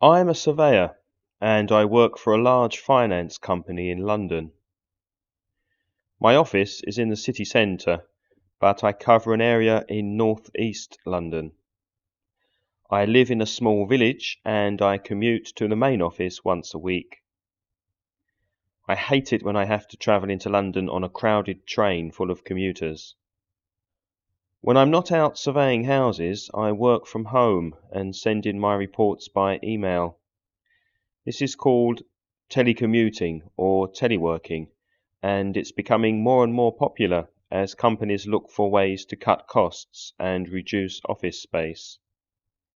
I'm a surveyor and I work for a large finance company in London. My office is in the city centre, but I cover an area in North East London. I live in a small village and I commute to the main office once a week. I hate it when I have to travel into London on a crowded train full of commuters. When I'm not out surveying houses, I work from home and send in my reports by email. This is called telecommuting or teleworking, and it's becoming more and more popular as companies look for ways to cut costs and reduce office space.